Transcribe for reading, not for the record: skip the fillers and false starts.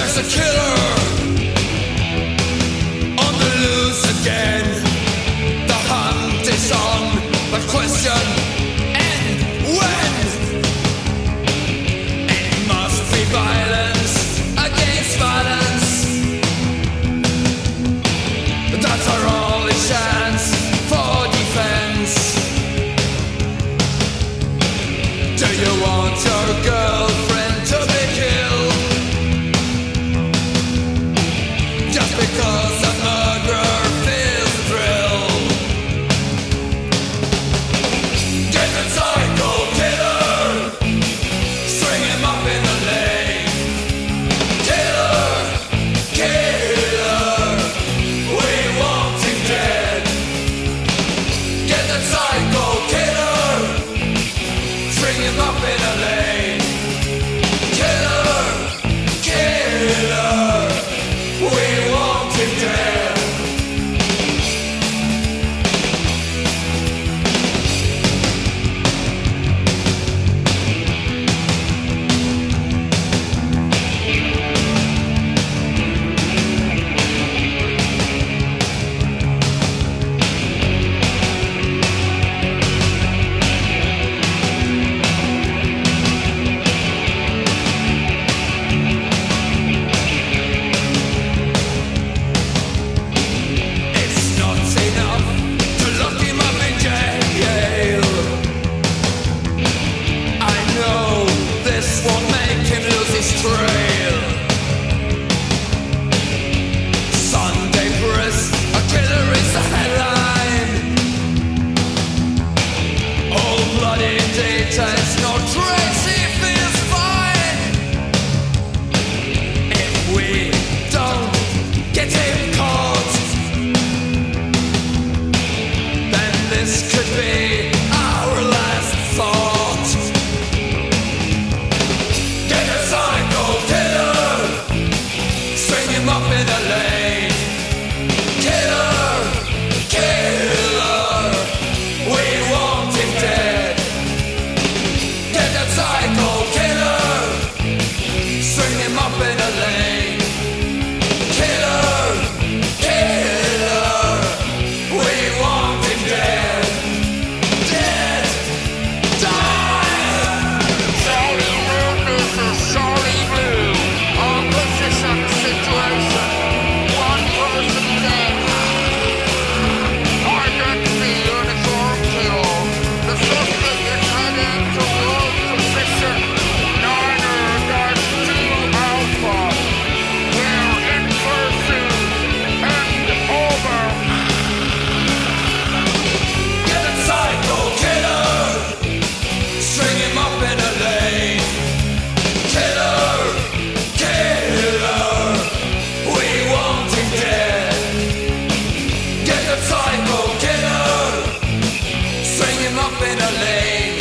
a killer on the loose again. The hunt is on, but question and when. It must be violence against violence. That's our only chance for defense. Do you want your girlfriend to be killed? Just because a murderer feels a thrill. Get the psycho killer, string him up in the lane. Killer, killer, we want him dead. Get the psycho killer, string him up in a lane. Killer, killer, we want him dead. It's not enough to lock him up in jail. I know this won't make him lose his trail. Sunday press, a killer is the headline. All bloody details, no trace, he feels fine. If we don't get him caught, then this could be our last thought. Get a psycho killer, string him up in a lane. Killer, killer, we want him dead. Get a psycho killer, string him up in a lane. Killer, killer, we want him dead. Dead, die. Charlie Blue, this is Charlie Blue. Our position situation. One person dead. Identity uniform kill. The suspect is heading towards position 9-2 Alpha. We're in pursuit and over. Get a psycho killer, string him up in a lane. Killer, killer, we want him dead. Get a psycho killer, string him up in a lane.